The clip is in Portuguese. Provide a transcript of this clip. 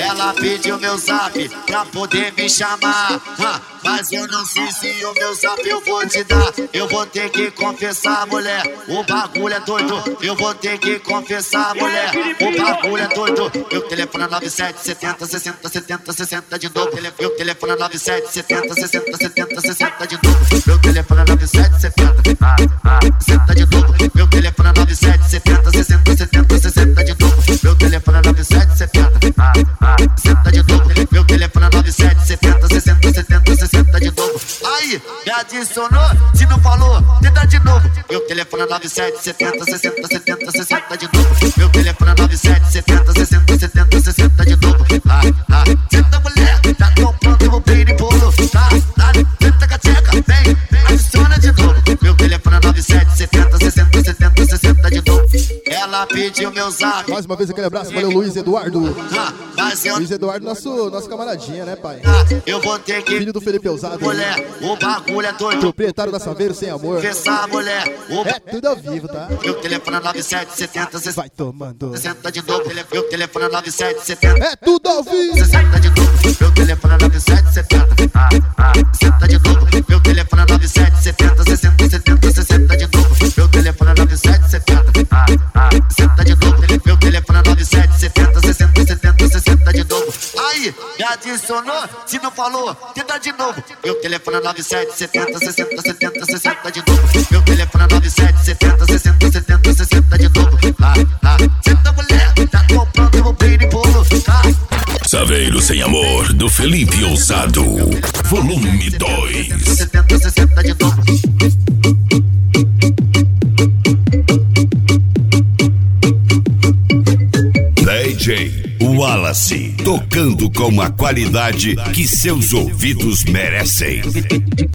Ela pediu meu zap pra poder me chamar, mas eu não sei se o meu zap eu vou te dar. Eu vou ter que confessar, mulher, o bagulho é doido. Eu vou ter que confessar, mulher, o bagulho é doido. Meu telefone é 9770 60 70 60 de novo. Meu telefone é 9770 60 70 60 de novo. Meu telefone é 9770 60 de novo. Meu telefone é 9770 60 70 60 de novo. Meu telefone é 9770 60 de novo. Meu telefone é 9770 60 70 60 de novo. Aí, me adicionou, se não falou, tenta de novo. Meu telefone é 9770 60 70 60 de novo. Meu telefone é 9770 60 70 60 de novo. Senta mulher, tá comprando o bem de bolo. Senta cateca, vem, adiciona de novo. Meu telefone é 9770 60 70 60 de novo. Ela pediu meu zap. Mais uma vez aquele abraço, valeu Luiz Eduardo. Mas Luiz Eduardo, nosso camaradinha, né, pai? Eu vou ter que... Filho do Felipe Ousado. Mulher, o bagulho é doido. Proprietário da Saveiro Sem Amor. Confessar, mulher, é tudo ao vivo, tá? Meu telefone é 9770 60. Vai tomando. 60 de novo. Meu telefone é 9770. É tudo ao vivo. 60 de novo. Meu telefone é 9770. 60 de novo. Meu telefone é 9770 60 70 60 de novo. Meu telefone é 9770. 60 de novo. Meu telefone é 9770 60 70 60 de novo. Aí, me adicionou, se não falou, tenta de novo. Meu telefone é 9770 60 70 60 de novo. Meu telefone é 9770 60 70 60 de novo. Senta mulher, tá comprando o bem de bolo. Saveiro Sem Amor, do Felipe Ousado, volume 2. 70 60 de novo. DJ Wallace, tocando com a qualidade que seus ouvidos merecem.